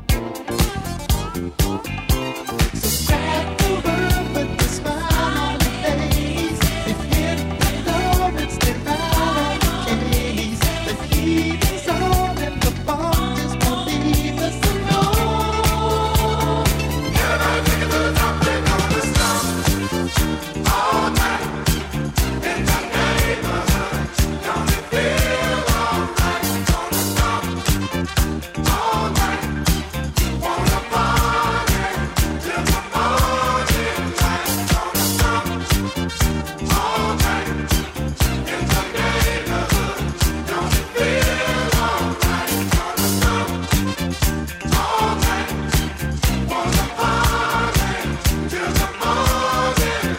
So grab the world with the smile on your face. If hit the love and step out of the case. The heat is on and the bomb just won't leave us alone. Can I take it to the top? They're gonna stop all night in the neighborhood. Don't it feel alright? Gonna stop all night. Wanna party till the morning light. Gonna stop all night in the neighborhood. Don't it feel alright? Gonna stop all night. Wanna party till the morning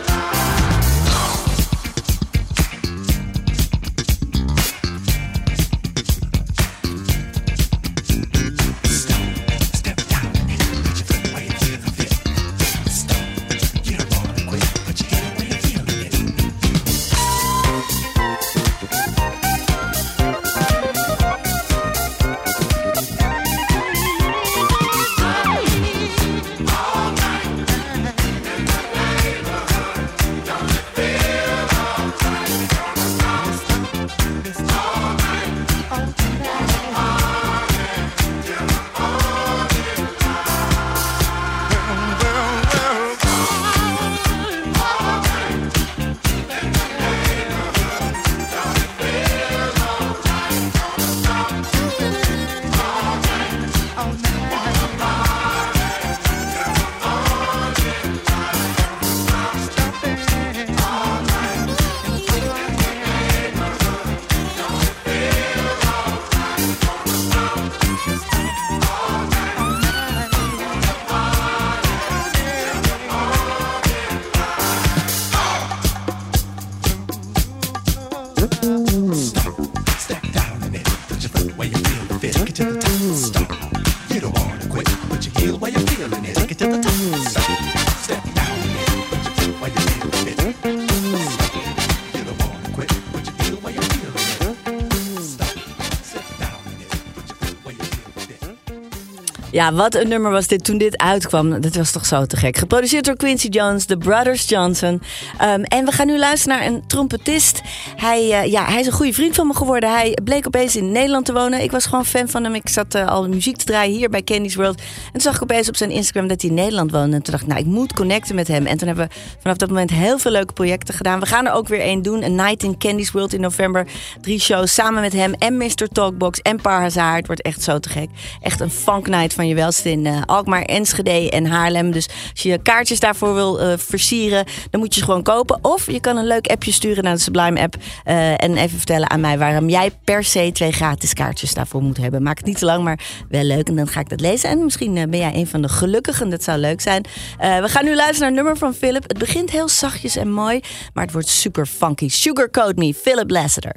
Ja, wat een nummer was dit toen dit uitkwam. Dat was toch zo te gek. Geproduceerd door Quincy Jones, The Brothers Johnson. Um, en we gaan nu luisteren naar een trompetist. Hij, uh, ja, hij is een goede vriend van me geworden. Hij bleek opeens in Nederland te wonen. Ik was gewoon fan van hem. Ik zat uh, al muziek te draaien hier bij Candy's World. En toen zag ik opeens op zijn Instagram dat hij in Nederland woonde. En toen dacht ik, nou, ik moet connecten met hem. En toen hebben we vanaf dat moment heel veel leuke projecten gedaan. We gaan er ook weer één doen. Een Night in Candy's World in november. Drie shows samen met hem en mister Talkbox en Parhazaar. Het wordt echt zo te gek. Echt een funk night van je welste in uh, Alkmaar, Enschede en Haarlem. Dus als je kaartjes daarvoor wil uh, versieren, dan moet je ze gewoon kopen. Of je kan een leuk appje sturen naar de Sublime app. Uh, en even vertellen aan mij waarom jij per se twee gratis kaartjes daarvoor moet hebben. Maak het niet te lang, maar wel leuk. En dan ga ik dat lezen. En misschien uh, ben jij een van de gelukkigen. Dat zou leuk zijn. Uh, we gaan nu luisteren naar een nummer van Philip. Het begint heel zachtjes en mooi, maar het wordt super funky. Sugarcoat Me, Philip Lassiter.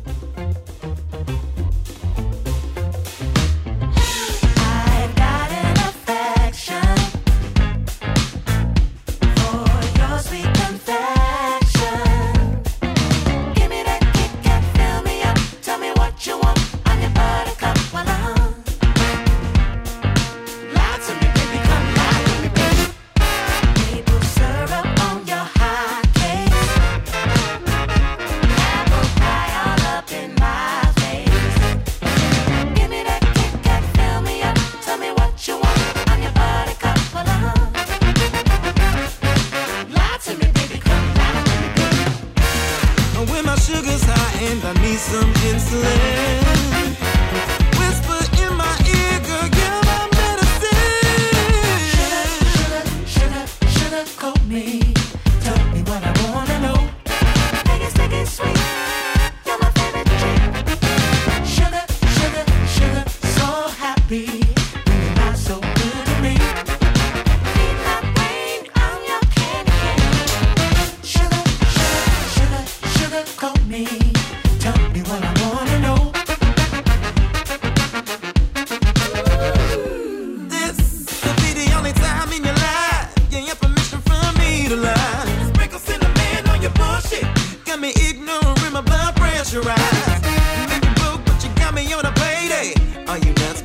Some insulin. Whisper in my ear, girl, you're my medicine. Sugar, sugar, sugar, sugar, coat me. Tell me what I wanna know. Make it, make it sweet. You're my favorite drink. Sugar, sugar, sugar, so happy. You're not so good to me. Need my brain on your candy cane. Sugar, sugar, sugar, sugar, coat me. Tell me what I wanna know. This could be the only time in your life you get permission from me to lie. Sprinkle cinnamon on your bullshit. Got me ignorant, my blood pressure rise. Make me broke, but you got me on a payday. Are you nuts?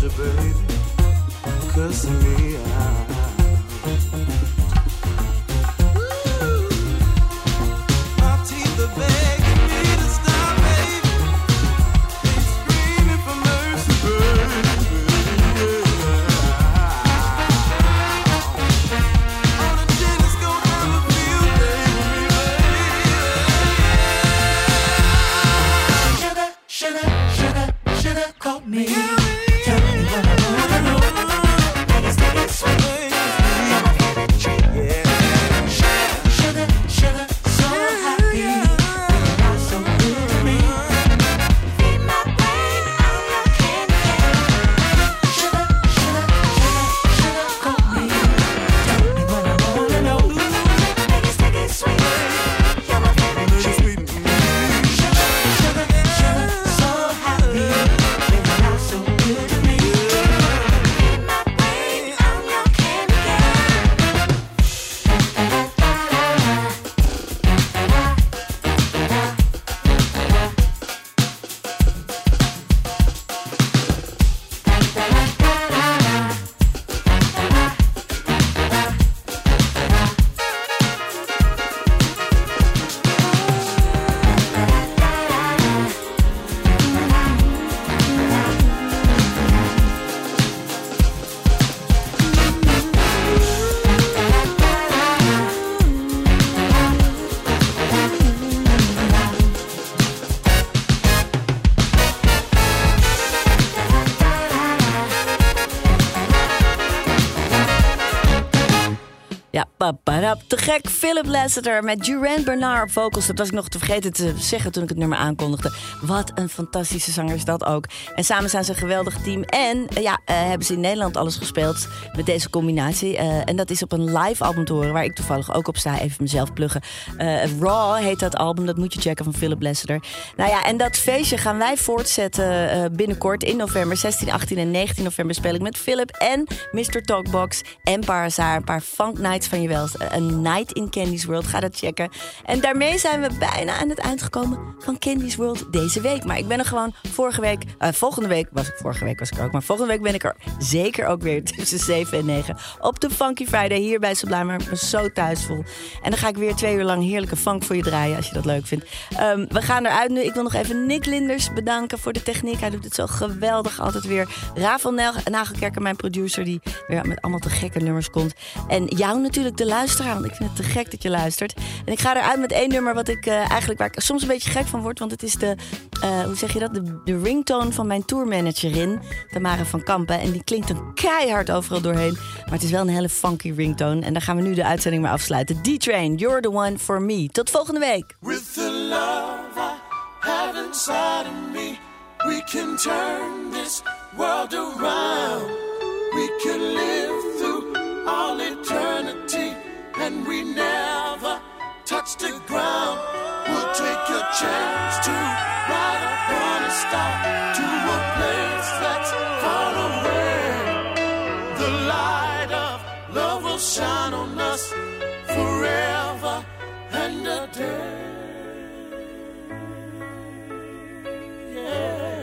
pressure, baby, cussing me out. My teeth are begging me to stop, baby. They screaming for mercy, baby. On a jet, it's gonna have a field day with me, baby. Sugar, sugar, sugar, sugar, call me. Tell me what I wanna know. Make it stick it sweet. You're my favorite treat. Yeah. Sugar, sugar, sugar, so happy. You're not so good to me. Feed my brain, I'm your candy cane. Sugar, sugar, sugar, sugar, call me. Tell me what I wanna know. Make it stick it sweet. You're my favorite treat. Sugar, sugar, sugar, so happy. You're not so good to me. Feed my brain, I'm your candy cane. Ja, paparap, te gek. Philip Lasseter met Duran Bernard op vocals. Dat was ik nog te vergeten te zeggen toen ik het nummer aankondigde. Wat een fantastische zanger is dat ook. En samen zijn ze een geweldig team. En uh, ja, uh, hebben ze in Nederland alles gespeeld met deze combinatie. Uh, en dat is op een live album te horen, waar ik toevallig ook op sta. Even mezelf pluggen. Uh, Raw heet dat album, dat moet je checken, van Philip Lasseter. Nou ja, en dat feestje gaan wij voortzetten uh, binnenkort in november. zestien, achttien en negentien november speel ik met Philip en mister Talkbox en Parasaar. Een paar funk nights van je wel. Een night in Candy's World. Ga dat checken. En daarmee zijn we bijna aan het eind gekomen van Candy's World deze week. Maar ik ben er gewoon vorige week... Uh, volgende week was ik... Vorige week was ik er ook. Maar volgende week ben ik er zeker ook weer tussen zeven en negen. Op de Funky Friday hier bij Sublime. Maar ik me zo thuis voel. En dan ga ik weer twee uur lang heerlijke funk voor je draaien. Als je dat leuk vindt. Um, we gaan eruit nu. Ik wil nog even Nick Linders bedanken voor de techniek. Hij doet het zo geweldig altijd weer. Rafael Nagelkerker, mijn producer. Die weer met allemaal te gekke nummers komt. En jou natuurlijk de luisteraar, want ik vind het te gek dat je luistert. En ik ga eruit met één nummer wat ik uh, eigenlijk waar ik soms een beetje gek van word, want het is de, uh, hoe zeg je dat, de, de ringtone van mijn tourmanagerin, Tamara van Kampen. En die klinkt dan keihard overal doorheen, maar het is wel een hele funky ringtone. En daar gaan we nu de uitzending mee afsluiten. D-Train, You're the One for Me. Tot volgende week. With the love I have inside of me, we can turn this world around. We can live through all eternity, and we never touch the ground. We'll take a chance to ride upon a star to a place that's far away. The light of love will shine on us forever and a day. Yeah.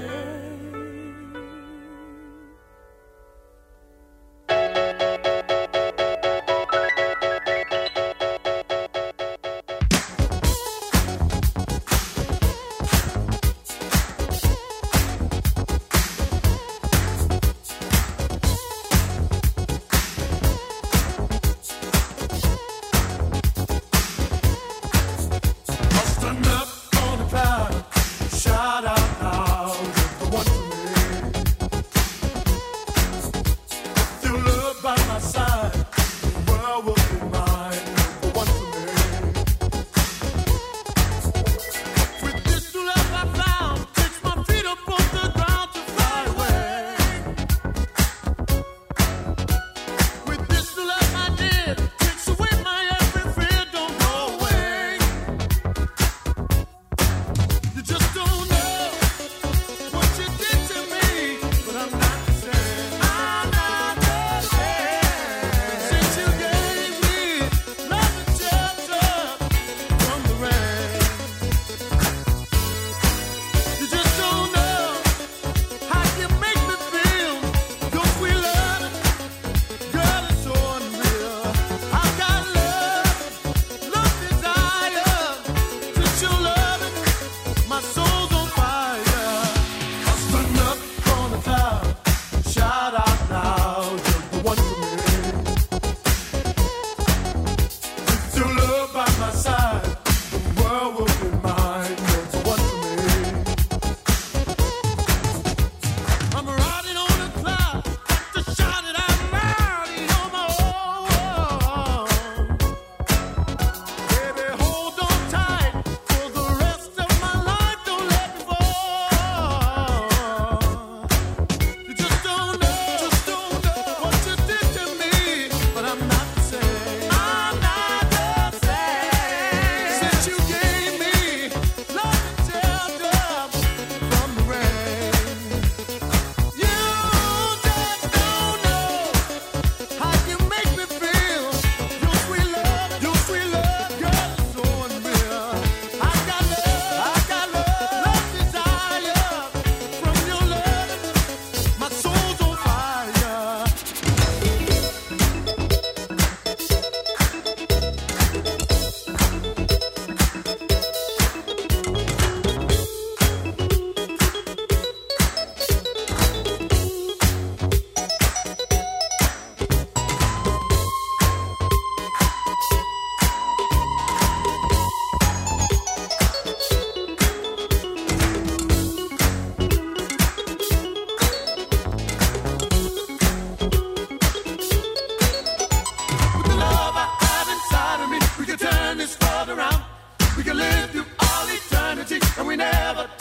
we never